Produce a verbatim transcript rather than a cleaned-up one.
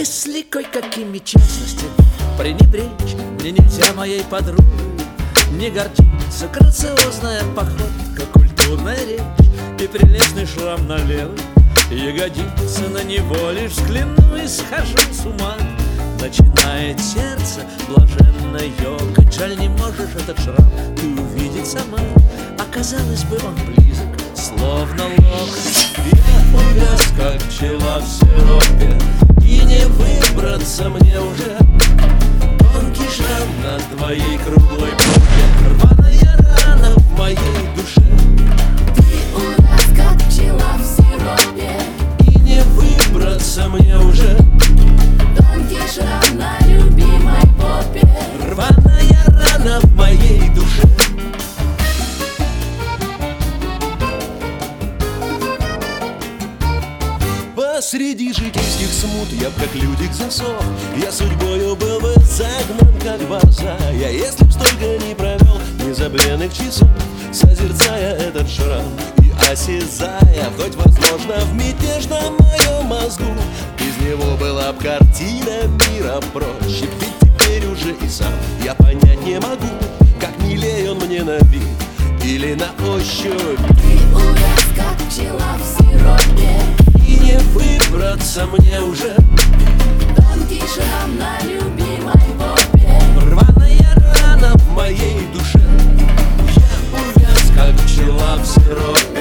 Если кое-какими частностями пренебречь мне нельзя моей подруги, не гордиться грациозная походка, культурная речь и прелестный шрам на левой ягодице. На него лишь взгляну и схожу с ума. Начинает сердце блаженно ёкать. Жаль, не можешь этот шрам ты увидеть сама. Оказалось бы, он близок, словно локоть. Я увяз, как пчела в сиропе, и не выбраться мне уже. Тонкий шрам на твоей круглой попе, рваная рана в моей душе. Ты увяз, как пчела в сиропе, и не выбраться мне уже. Тонкий шрам на любимой попе, рваная рана в моей душе. Посреди житейских смут я б как людик засох. Я судьбою был бы загнан, как борзая, если б столько не провел незабвенных часов, созерцая этот шрам и осязая, хоть возможно в мятежном моем мозгу из него была б картина мира проще. Ведь теперь уже и сам я понять не могу, как милей он мне на вид или на ощупь. ты увяз, как пчела в сиропе, И не выбраться мне уже. тонкий шрам на любимой попе, Рваная рана в моей душе. Я увяз, как пчела в сиропе,